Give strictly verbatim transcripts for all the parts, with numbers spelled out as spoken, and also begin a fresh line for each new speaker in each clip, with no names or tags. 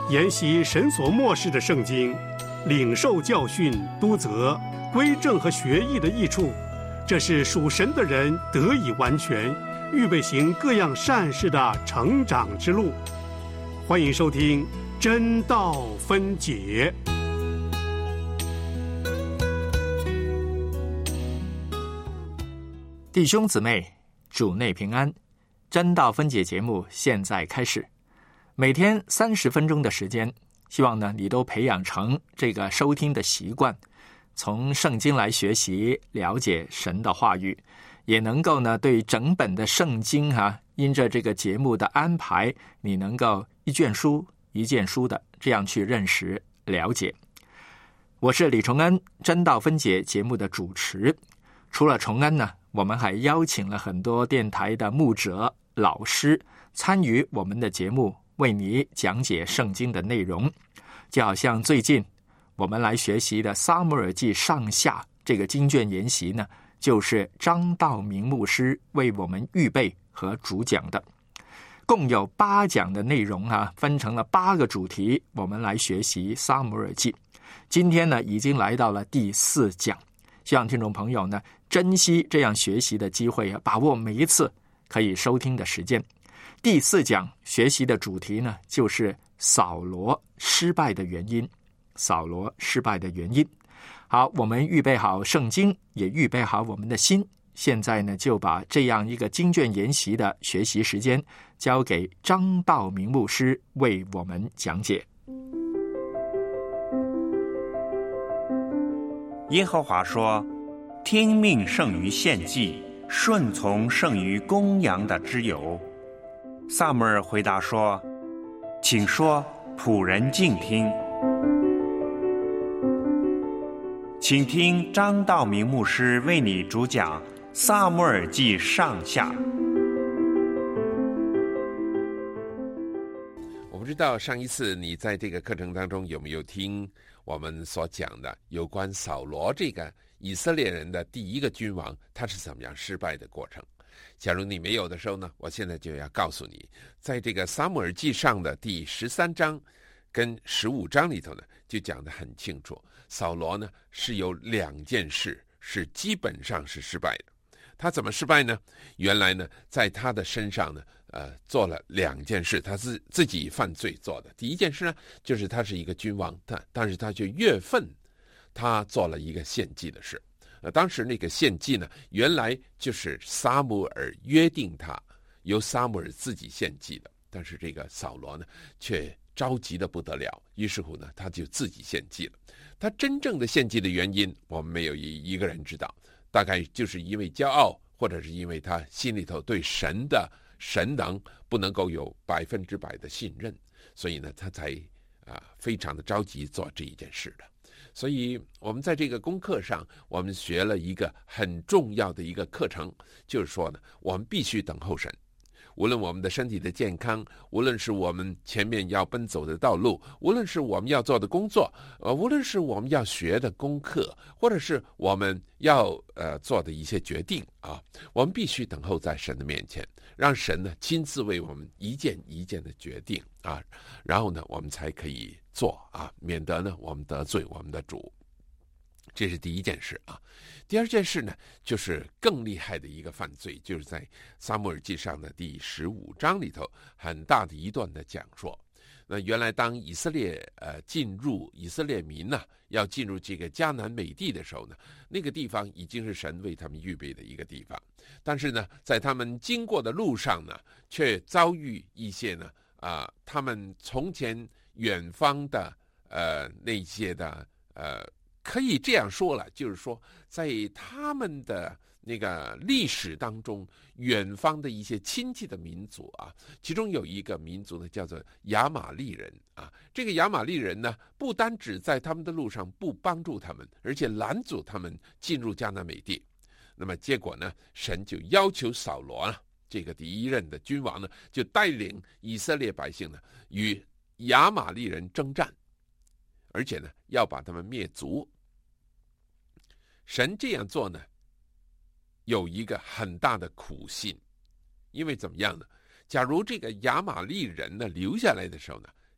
研习神所默示的圣经，领受教训、督责、归正和学义的益处，这是属神的人得以完全，预备行各样善事的成长之路。欢迎收听真道分解。
弟兄姊妹，主内平安。真道分解节目现在开始，每天三十分钟的时间，希望呢你都培养成这个收听的习惯，从圣经来学习了解神的话语，也能够呢对整本的圣经啊，因着这个节目的安排，你能够一卷书一卷书的这样去认识了解。我是李崇恩，真道分解节目的主持。除了崇恩呢，我们还邀请了很多电台的牧者、老师参与我们的节目，为你讲解圣经的内容。就好像最近我们来学习的撒母耳记上下这个经卷研习呢，就是张道明牧师为我们预备和主讲的，共有八讲的内容啊，分成了八个主题，我们来学习撒母耳记。今天呢，已经来到了第四讲，希望听众朋友呢珍惜这样学习的机会，把握每一次可以收听的时间。第四讲学习的主题呢，就是扫罗失败的原因。扫罗失败的原因。好，我们预备好圣经，也预备好我们的心。现在呢，就把这样一个经卷研习的学习时间交给张道明牧师为我们讲解。
耶和华说，听命胜于献祭，顺从胜于公羊的脂油。撒母耳回答说，请说，仆人静听。请听张道明牧师为你主讲撒母耳记上下。
我不知道上一次你在这个课程当中有没有听我们所讲的有关扫罗这个以色列人的第一个君王，他是怎么样失败的过程。假如你没有的时候呢，我现在就要告诉你，在这个撒母耳记上的第十三章跟十五章里头呢，就讲得很清楚，扫罗呢是有两件事是基本上是失败的。他怎么失败呢？原来呢，在他的身上呢，呃，做了两件事，他自自己犯罪做的。第一件事呢，就是他是一个君王，但但是他却月份，他做了一个献祭的事。呃，当时那个献祭呢，原来就是撒母耳约定他由撒母耳自己献祭的，但是这个扫罗呢，却着急的不得了，于是乎呢，他就自己献祭了。他真正的献祭的原因，我们没有一一个人知道，大概就是因为骄傲，或者是因为他心里头对神的神能不能够有百分之百的信任，所以呢，他才啊、呃、非常的着急做这一件事的。所以我们在这个功课上，我们学了一个很重要的一个课程，就是说呢，我们必须等候神。无论我们的身体的健康，无论是我们前面要奔走的道路，无论是我们要做的工作，呃，无论是我们要学的功课，或者是我们要呃做的一些决定啊，我们必须等候在神的面前，让神呢亲自为我们一件一件的决定啊，然后呢，我们才可以做啊，免得呢我们得罪我们的主。这是第一件事啊。第二件事呢，就是更厉害的一个犯罪，就是在撒母耳记上的第十五章里头很大的一段的讲说。那原来当以色列呃进入以色列民呢、啊、要进入这个迦南美地的时候呢，那个地方已经是神为他们预备的一个地方，但是呢，在他们经过的路上呢，却遭遇一些呢啊、呃，他们从前远方的呃那些的呃。可以这样说了，就是说在他们的那个历史当中，远方的一些亲戚的民族啊，其中有一个民族呢叫做亚玛利人啊。这个亚玛利人呢，不单只在他们的路上不帮助他们，而且拦阻他们进入迦南美地。那么结果呢，神就要求扫罗啊，这个第一任的君王呢，就带领以色列百姓呢与亚玛利人征战，而且呢要把他们灭族。神这样做呢，有一个很大的苦心，因为怎么样呢？假如这个亚玛利人呢留下来的时候呢，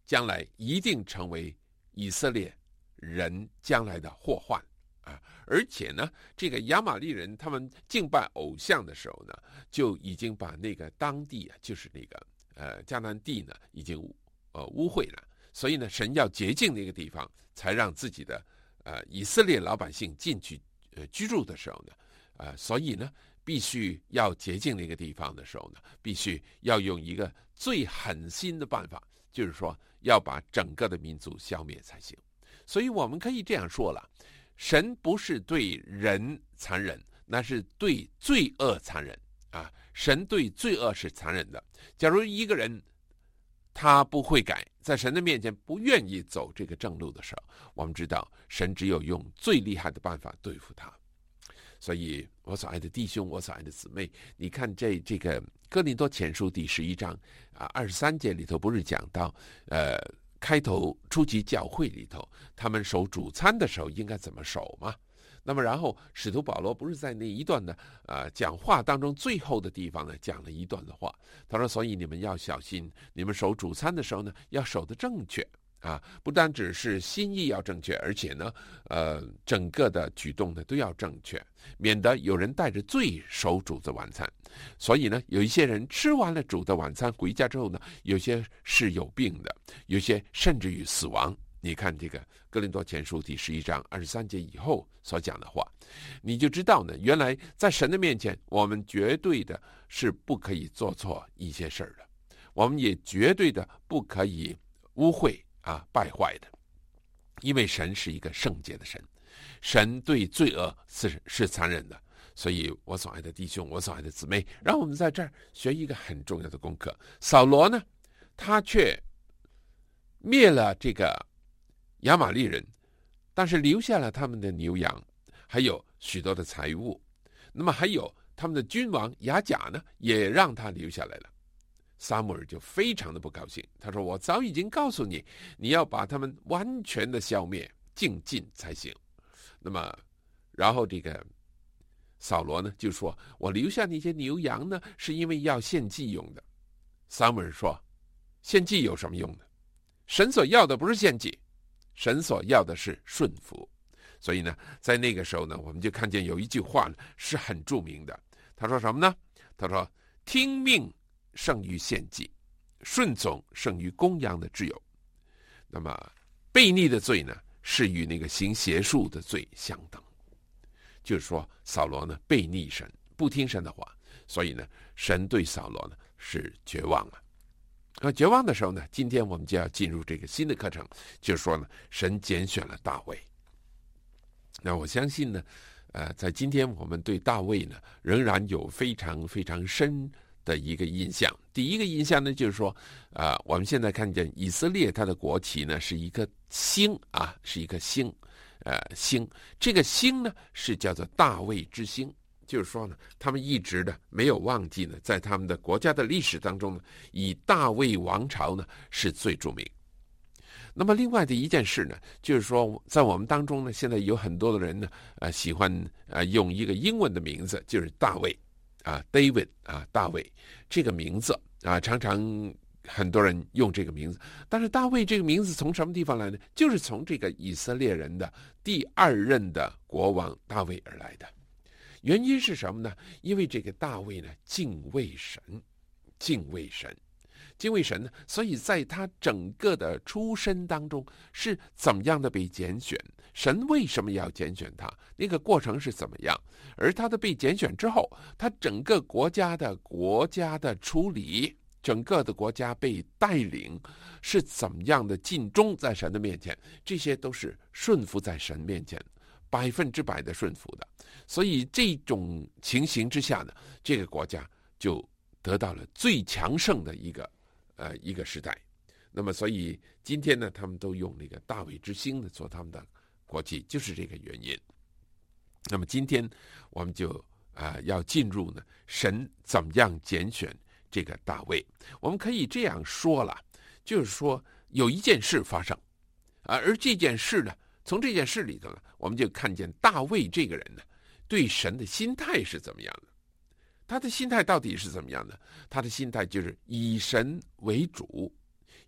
将来一定成为以色列人将来的祸患啊！而且呢，这个亚玛力人他们敬拜偶像的时候呢，就已经把那个当地啊，就是那个呃迦南地呢，已经呃污秽了。所以呢，神要洁净那个地方，才让自己的呃以色列老百姓进去呃居住的时候呢，呃，所以呢，必须要洁净那个地方的时候呢，必须要用一个最狠心的办法，就是说要把整个的民族消灭才行。所以我们可以这样说了，神不是对人残忍，那是对罪恶残忍啊！神对罪恶是残忍的。假如一个人他不会改，在神的面前不愿意走这个正路的时候，我们知道神只有用最厉害的办法对付他。所以我所爱的弟兄，我所爱的姊妹，你看这这个哥林多前书第十一章啊二十三节里头不是讲到呃开头初级教会里头他们守主餐的时候应该怎么守吗？那么然后使徒保罗不是在那一段的呃讲话当中最后的地方呢讲了一段的话，他说所以你们要小心，你们守主餐的时候呢要守得正确啊，不单只是心意要正确，而且呢呃整个的举动呢都要正确，免得有人带着罪守主的晚餐。所以呢有一些人吃完了主的晚餐回家之后呢，有些是有病的，有些甚至于死亡。你看这个哥林多前书第十一章二十三节以后所讲的话，你就知道呢，原来在神的面前我们绝对的是不可以做错一些事儿的，我们也绝对的不可以污秽啊败坏的，因为神是一个圣洁的神，神对罪恶是是残忍的。所以我所爱的弟兄，我所爱的姊妹，让我们在这儿学一个很重要的功课。扫罗呢，他却灭了这个亚玛力人，但是留下了他们的牛羊，还有许多的财物。那么还有他们的君王亚甲呢，也让他留下来了。撒母耳就非常的不高兴，他说我早已经告诉你，你要把他们完全的消灭净尽才行。那么然后这个扫罗呢就说，我留下那些牛羊呢是因为要献祭用的。撒母耳说，献祭有什么用的？神所要的不是献祭，神所要的是顺服。所以呢在那个时候呢，我们就看见有一句话呢是很著名的，他说什么呢？他说听命胜于献祭，顺从胜于公羊的脂油。那么悖逆的罪呢是与那个行邪术的罪相等，就是说扫罗呢悖逆神，不听神的话，所以呢神对扫罗呢是绝望了。而绝望的时候呢，今天我们就要进入这个新的课程，就是说呢神拣选了大卫。那我相信呢呃，在今天我们对大卫呢仍然有非常非常深的一个印象。第一个印象呢就是说呃，我们现在看见以色列它的国旗呢是一个星啊，是一个星呃星，这个星呢是叫做大卫之星，就是说呢他们一直的没有忘记呢，在他们的国家的历史当中呢，以大卫王朝呢是最著名。那么另外的一件事呢，就是说在我们当中呢，现在有很多的人呢呃喜欢呃用一个英文的名字，就是大卫啊 David 啊大卫这个名字啊，常常很多人用这个名字。但是大卫这个名字从什么地方来呢？就是从这个以色列人的第二任的国王大卫而来的。原因是什么呢？因为这个大卫呢敬畏神，敬畏神敬畏神呢，所以在他整个的出身当中是怎么样的被拣选，神为什么要拣选他，那个过程是怎么样，而他的被拣选之后，他整个国家的国家的处理，整个的国家被带领是怎么样的尽忠在神的面前，这些都是顺服在神面前，百分之百的顺服的。所以这种情形之下呢，这个国家就得到了最强盛的一个呃一个时代。那么所以今天呢，他们都用那个大卫之星呢做他们的国旗，就是这个原因。那么今天我们就啊、呃、要进入呢，神怎么样拣选这个大卫。我们可以这样说了，就是说有一件事发生啊，而这件事呢，从这件事里头呢，我们就看见大卫这个人呢对神的心态是怎么样的。他的心态到底是怎么样的？他的心态就是以神为主，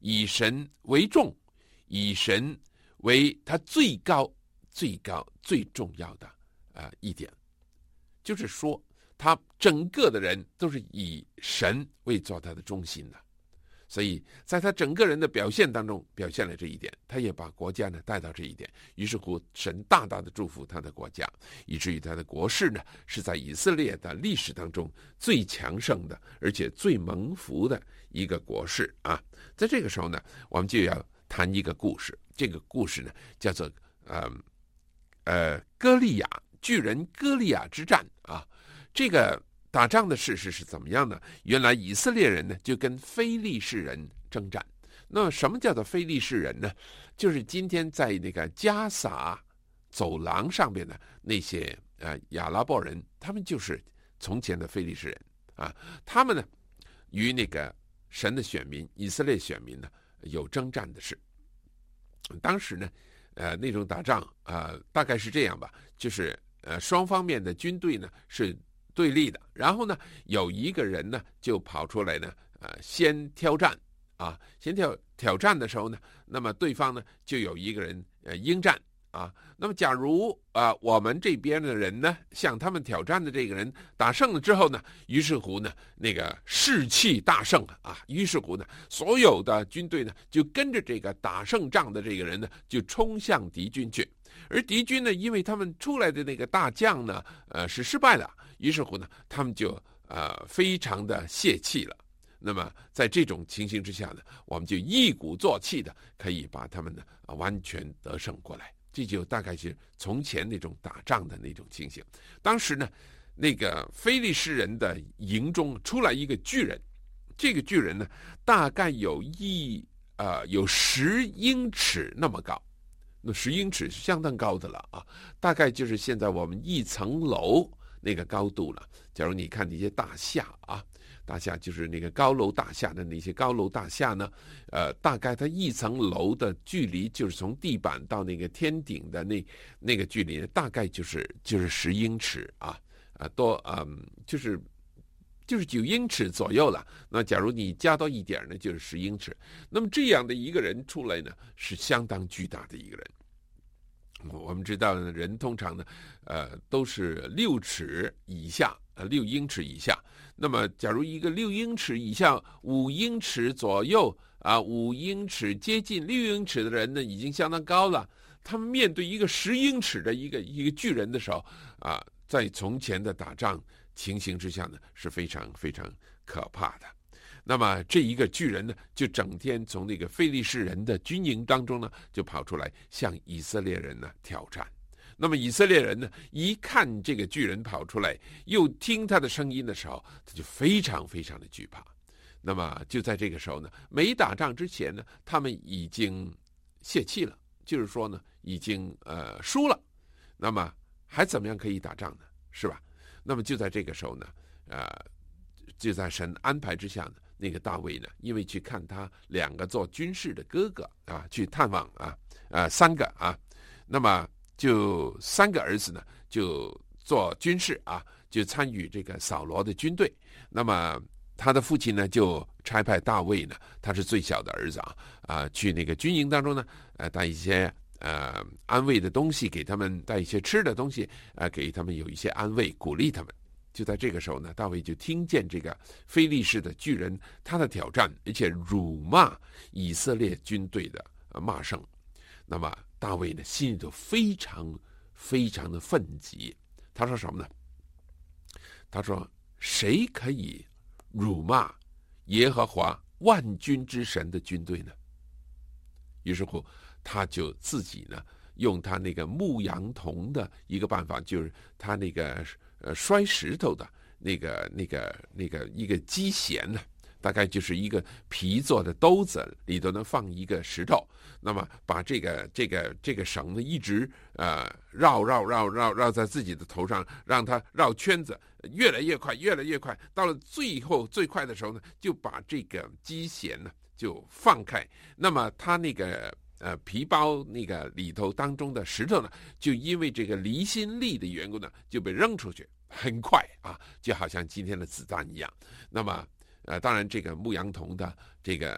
以神为重，以神为他最高、最高、最重要的啊、呃、一点，就是说，他整个的人都是以神为做他的中心的。所以在他整个人的表现当中表现了这一点，他也把国家呢带到这一点，于是乎神大大的祝福他的国家，以至于他的国势呢是在以色列的历史当中最强盛的，而且最蒙福的一个国势啊。在这个时候呢，我们就要谈一个故事，这个故事呢叫做呃呃歌利亚巨人歌利亚之战啊。这个打仗的事实是怎么样呢？原来以色列人呢就跟非利士人征战。那么什么叫做非利士人呢？就是今天在那个加撒走廊上面的那些呃亚拉伯人，他们就是从前的非利士人啊。他们呢与那个神的选民以色列选民呢有征战的事。当时呢呃那种打仗呃大概是这样吧，就是呃双方面的军队呢是对立的，然后呢有一个人呢就跑出来呢呃先挑战啊，先挑挑战的时候呢，那么对方呢就有一个人呃应战啊。那么假如啊、呃、我们这边的人呢向他们挑战的这个人打胜了之后呢，于是乎呢那个士气大盛啊，于是乎呢所有的军队呢就跟着这个打胜仗的这个人呢就冲向敌军去。而敌军呢，因为他们出来的那个大将呢，呃，是失败了，于是乎呢，他们就呃非常的泄气了。那么在这种情形之下呢，我们就一鼓作气的可以把他们呢、呃、完全得胜过来。这就大概是从前那种打仗的那种情形。当时呢，那个非利士人的营中出来一个巨人，这个巨人呢，大概有一呃有十英尺那么高。那十英尺是相当高的了啊，大概就是现在我们一层楼那个高度了。假如你看那些大厦啊，大厦就是那个高楼大厦的那些高楼大厦呢，呃，大概它一层楼的距离就是从地板到那个天顶的那那个距离，大概就是就是十英尺啊啊多嗯就是就是九英尺左右了。那假如你加到一点呢，就是十英尺。那么这样的一个人出来呢，是相当巨大的一个人。我们知道呢，人通常呢，呃，都是六尺以下，呃，六英尺以下。那么，假如一个六英尺以下、五英尺左右啊，五英尺接近六英尺的人呢，已经相当高了。他们面对一个十英尺的一个一个巨人的时候啊，在从前的打仗情形之下呢，是非常非常可怕的。那么这一个巨人呢，就整天从那个非利士人的军营当中呢，就跑出来向以色列人呢挑战。那么以色列人呢，一看这个巨人跑出来，又听他的声音的时候，他就非常非常的惧怕。那么就在这个时候呢，没打仗之前呢，他们已经泄气了，就是说呢，已经呃输了。那么还怎么样可以打仗呢？是吧？那么就在这个时候呢，呃，就在神安排之下呢，那个大卫呢，因为去看他两个做军事的哥哥啊，去探望啊，呃，三个啊，那么就三个儿子呢，就做军事啊，就参与这个扫罗的军队。那么他的父亲呢，就差派大卫呢，他是最小的儿子啊，啊，去那个军营当中呢，呃，带一些呃安慰的东西给他们，带一些吃的东西，呃，给他们有一些安慰，鼓励他们。就在这个时候呢，大卫就听见这个非利士的巨人他的挑战，而且辱骂以色列军队的骂声。那么大卫呢，心里头非常非常的愤激。他说什么呢？他说：“谁可以辱骂耶和华万军之神的军队呢？”于是乎，他就自己呢，用他那个牧羊童的一个办法，就是他那个呃摔石头的那个那个那个一个机弦呢，大概就是一个皮做的兜子，里头呢放一个石头，那么把这个这个这个绳呢一直呃绕绕绕绕绕在自己的头上，让它绕圈子，越来越快，越来越快，到了最后最快的时候呢，就把这个机弦呢就放开，那么它那个呃皮包那个里头当中的石头呢，就因为这个离心力的缘故呢，就被扔出去，很快啊，就好像今天的子弹一样。那么呃，当然这个牧羊童的这个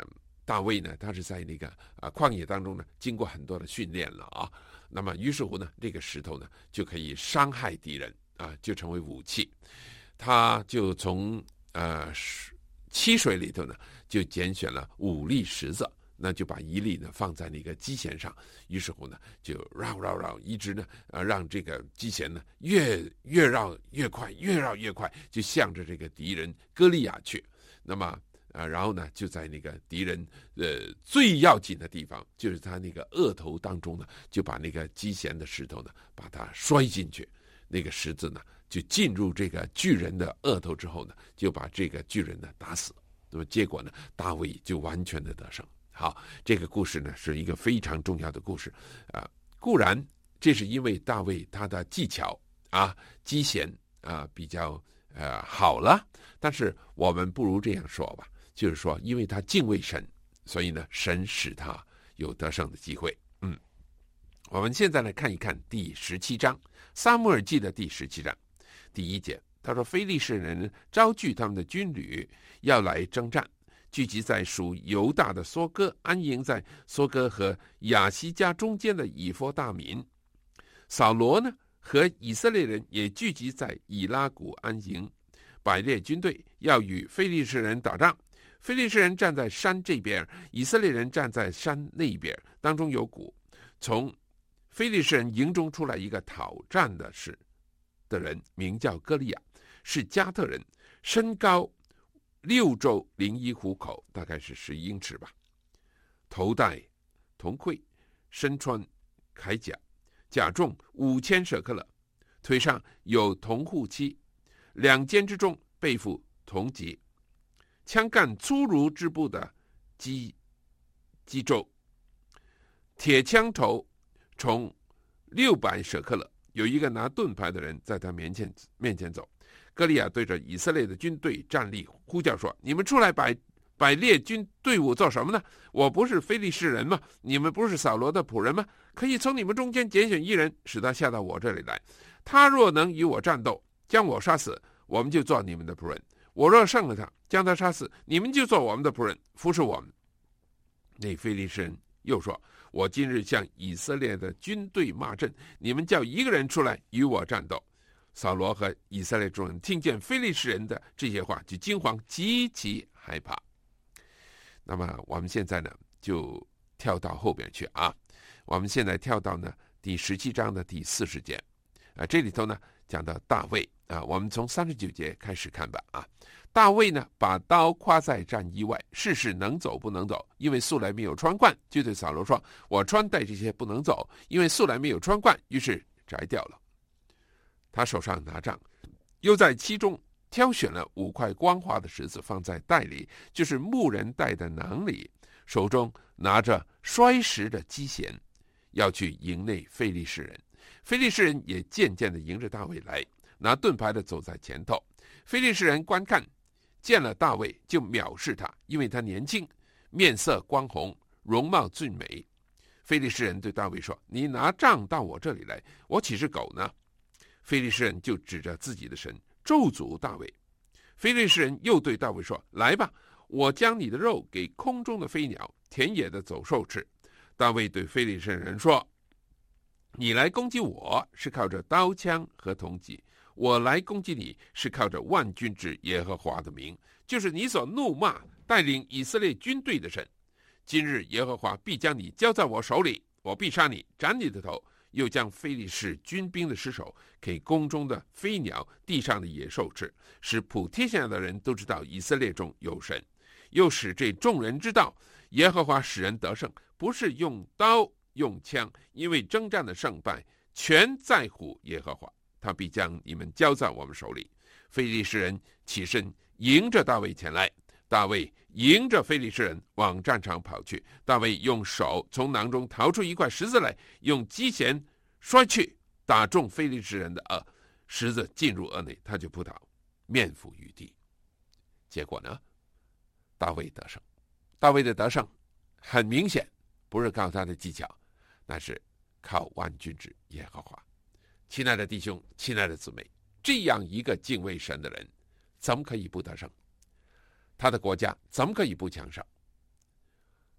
大卫呢，他是在那个啊旷野当中呢，经过很多的训练了啊。那么于是乎呢，这个石头呢就可以伤害敌人啊，就成为武器。他就从呃七水里头呢，就拣选了五粒石子，那就把一粒呢放在那个机弦上，于是乎呢就绕绕绕，一直呢呃让这个机弦呢越越绕越快，越绕越快，就向着这个敌人歌利亚去。那么呃，然后呢就在那个敌人呃最要紧的地方，就是他那个额头当中呢，就把那个机弦的石头呢把它摔进去，那个石子呢就进入这个巨人的额头之后呢，就把这个巨人呢打死。那么结果呢，大卫就完全的得胜。好，这个故事呢是一个非常重要的故事啊、呃。固然这是因为大卫他的技巧啊、机弦啊比较呃好了，但是我们不如这样说吧，就是说因为他敬畏神，所以呢神使他有得胜的机会。嗯，我们现在来看一看第十七章，撒母耳记的第十七章第一节，他说非利士人招聚他们的军旅要来征战，聚集在属犹大的梭哥，安营在梭哥和亚西加中间的以弗大民。扫罗呢和以色列人也聚集在以拉谷安营，摆列军队要与非利士人打仗。非利士人站在山这边，以色列人站在山那边，当中有谷。从非利士人营中出来一个讨战的事的人，名叫歌利亚，是加特人，身高六周零一虎口，大概是十一英尺吧，头戴铜盔，身穿铠甲，甲重五千舍克勒，腿上有铜护漆，两肩之中背负铜戟，枪干粗如织布的机机轴，铁枪头重六百舍克勒。有一个拿盾牌的人在他面前面前走。歌利亚对着以色列的军队站立，呼叫说：“你们出来摆摆列军队伍做什么呢？我不是非利士人吗？你们不是扫罗的仆人吗？可以从你们中间拣选一人，使他下到我这里来。他若能与我战斗，将我杀死，我们就做你们的仆人；我若胜了他，将他杀死，你们就做我们的仆人，服侍我们。”那非利士人又说：“我今日向以色列的军队骂阵，你们叫一个人出来与我战斗。”扫罗和以色列众人听见非利士人的这些话，就惊慌，极其害怕。那么我们现在呢，就跳到后边去啊。我们现在跳到呢第十七章的第四十节啊，这里头呢讲到大卫啊，我们从三十九节开始看吧啊。大卫呢把刀挎在战衣外，试试能走不能走，因为素来没有穿惯，就对扫罗说：“我穿戴这些不能走，因为素来没有穿惯。”于是摘掉了。他手上拿杖，又在其中挑选了五块光滑的石子，放在袋里，就是牧人带的囊里，手中拿着摔石的机弦，要去营内非利士人。非利士人也渐渐地迎着大卫来，拿盾牌的走在前头。非利士人观看，见了大卫就藐视他，因为他年轻，面色光红，容貌俊美。非利士人对大卫说：“你拿杖到我这里来，我岂是狗呢？”非利士人就指着自己的神咒诅大卫。非利士人又对大卫说：“来吧，我将你的肉给空中的飞鸟、田野的走兽吃。”大卫对非利士人说：“你来攻击我是靠着刀枪和铜戟，我来攻击你是靠着万军之耶和华的名，就是你所怒骂带领以色列军队的神。今日耶和华必将你交在我手里，我必杀你，斩你的头。”又将非利士军兵的尸首给宫中的飞鸟、地上的野兽吃，使普天下的人都知道以色列中有神。又使这众人知道，耶和华使人得胜，不是用刀用枪，因为征战的胜败全在乎耶和华，他必将你们交在我们手里。非利士人起身迎着大卫前来，大卫迎着非利士人往战场跑去。大卫用手从囊中掏出一块石子来，用机弦摔去，打中非利士人的额，石子进入额内，他就扑倒，面伏于地。结果呢，大卫得胜。大卫的得胜很明显，不是靠他的技巧，那是靠万军之耶和华。亲爱的弟兄，亲爱的姊妹，这样一个敬畏神的人，怎么可以不得胜？他的国家怎么可以不强盛？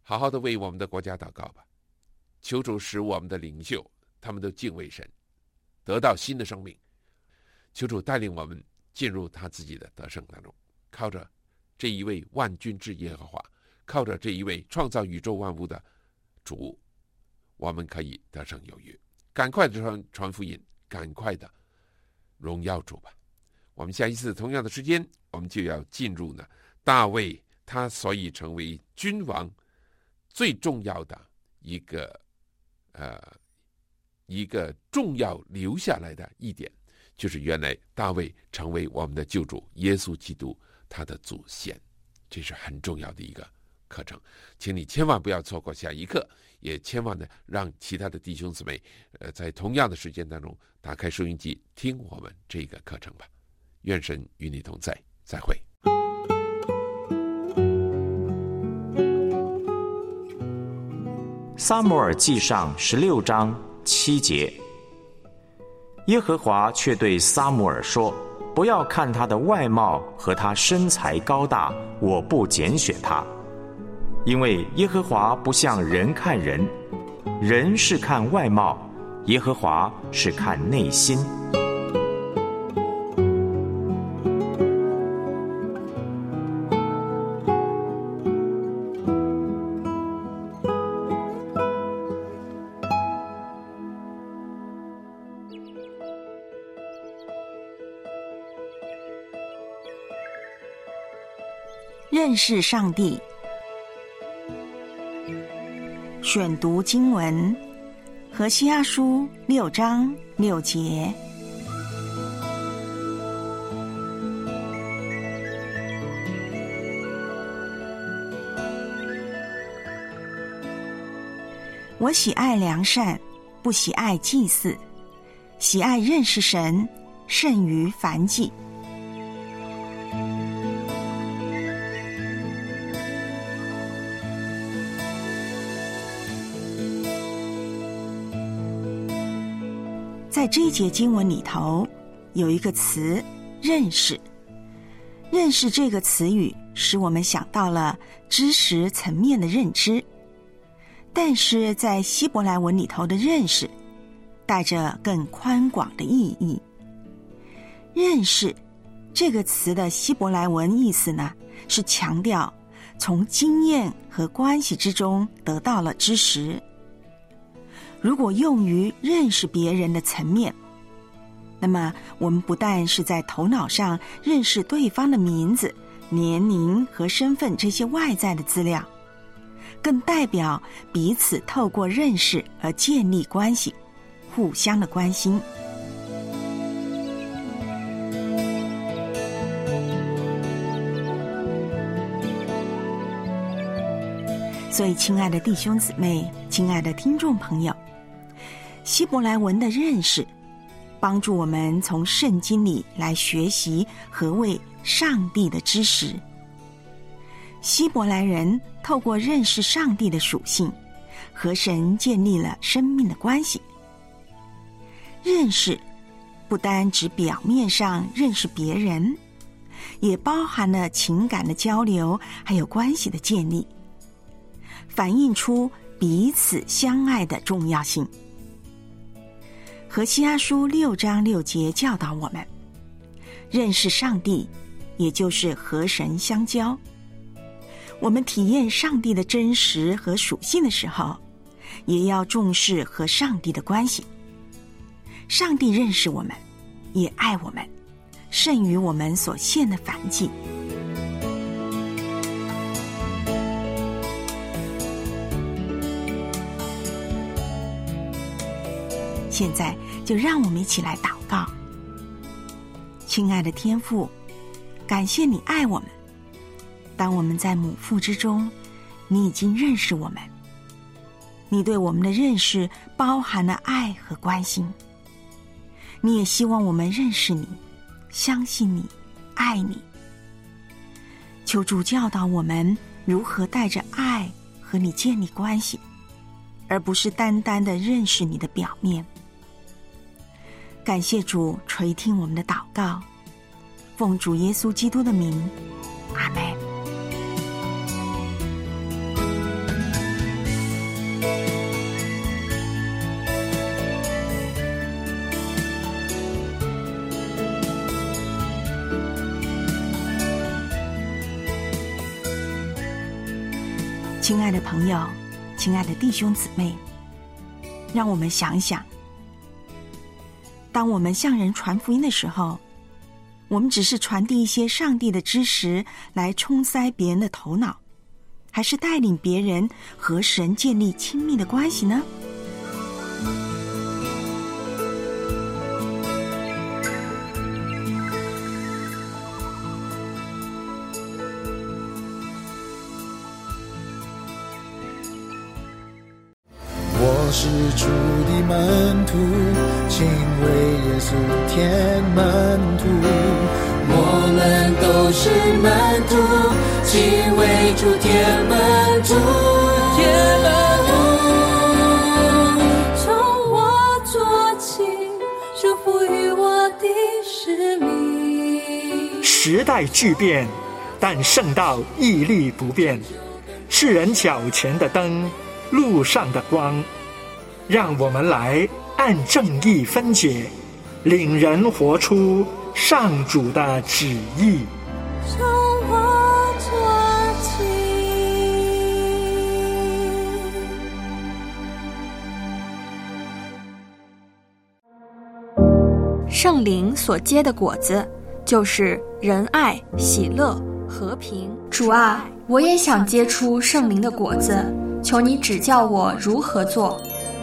好好的为我们的国家祷告吧，求主使我们的领袖他们都敬畏神，得到新的生命。求主带领我们进入他自己的得胜当中，靠着这一位万军之耶和华，靠着这一位创造宇宙万物的主，我们可以得胜有余。赶快的传传福音，赶快的荣耀主吧。我们下一次同样的时间，我们就要进入呢大卫他所以成为君王最重要的一个呃一个重要留下来的一点，就是原来大卫成为我们的救主耶稣基督他的祖先，这是很重要的一个课程，请你千万不要错过下一课，也千万的让其他的弟兄姊妹呃在同样的时间当中打开收音机听我们这个课程吧。愿神与你同在，再会。
撒母耳记上十六章七节，耶和华却对撒母耳说：不要看他的外貌和他身材高大，我不拣选他，因为耶和华不像人看人，人是看外貌，耶和华是看内心。
认识上帝，选读经文，何西阿书六章六节。我喜爱良善，不喜爱祭祀，喜爱认识神，胜于燔祭。在这一节经文里头有一个词认识，认识这个词语使我们想到了知识层面的认知，但是在希伯来文里头的认识带着更宽广的意义。认识这个词的希伯来文意思呢，是强调从经验和关系之中得到了知识。如果用于认识别人的层面，那么我们不但是在头脑上认识对方的名字、年龄和身份这些外在的资料，更代表彼此透过认识而建立关系，互相的关心。所以亲爱的弟兄姊妹，亲爱的听众朋友，希伯来文的认识帮助我们从圣经里来学习何谓上帝的知识。希伯来人透过认识上帝的属性，和神建立了生命的关系。认识不单指表面上认识别人，也包含了情感的交流，还有关系的建立，反映出彼此相爱的重要性。何西阿书六章六节教导我们，认识上帝，也就是和神相交。我们体验上帝的真实和属性的时候，也要重视和上帝的关系。上帝认识我们，也爱我们，胜于我们所献的燔祭。现在就让我们一起来祷告。亲爱的天父，感谢你爱我们，当我们在母腹之中，你已经认识我们，你对我们的认识包含了爱和关心，你也希望我们认识你，相信你，爱你。求主教导我们如何带着爱和你建立关系，而不是单单的认识你的表面。感谢主垂听我们的祷告，奉主耶稣基督的名，阿们。 亲爱的朋友，亲爱的弟兄姊妹，让我们想一想，当我们向人传福音的时候，我们只是传递一些上帝的知识来冲塞别人的头脑，还是带领别人和神建立亲密的关系呢？
我是主的门徒，请为耶稣填门徒。
我们都是门徒，请为主填门徒。填门徒，从我做起，主赋予我的使命。
时代巨变，但圣道屹立不变，是人脚前的灯，路上的光。让我们来按正义分解，领人活出上主的旨意。
从我做起。
圣灵所结的果子，就是仁爱、喜乐、和平。主啊，我也想结出圣灵的果子，求你指教我如何做。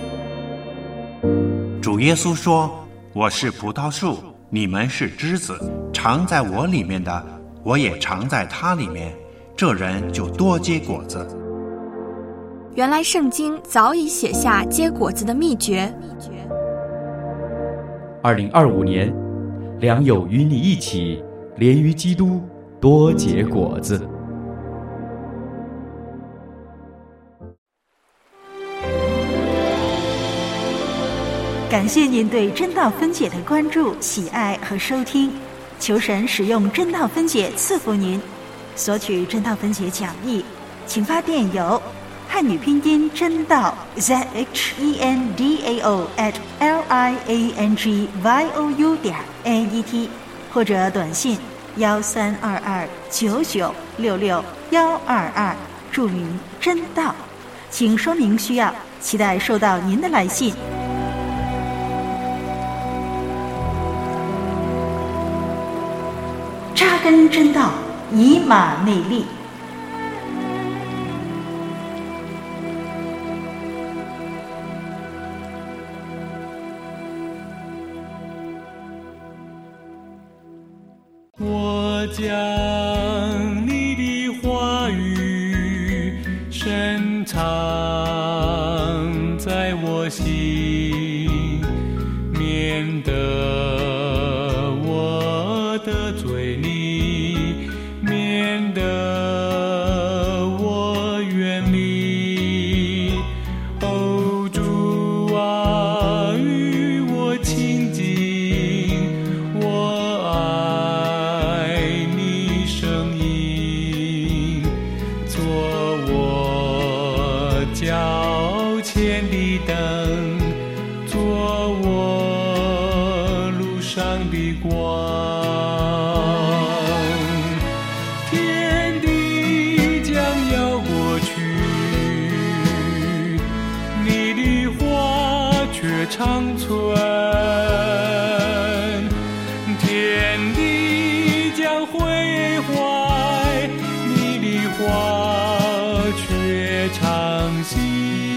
主耶稣说，我是葡萄树，你们是枝子，常在我里面的，我也常在他里面，这人就多结果子。
原来圣经早已写下结果子的秘诀。
二零二五年，良友与你一起连于基督，多结果子。
感谢您对真道分解的关注、喜爱和收听，求神使用真道分解赐福您。索取真道分解讲义，请发电邮汉语拼音真道 Z H E N D A O at L I A N G Y O U 点 N E T， 或者短信幺三二二九九六六幺二二，注明真道，请说明需要，期待收到您的来信。扎根真道，以马内利。
我将你的话语深藏在我心，免得我的嘴里，免得我远离。哦，主啊，与我亲近，我爱你声音，做我脚前的灯，做我路上的光。天地将要过去，你的话却长存。天地将毁坏，你的话却长新。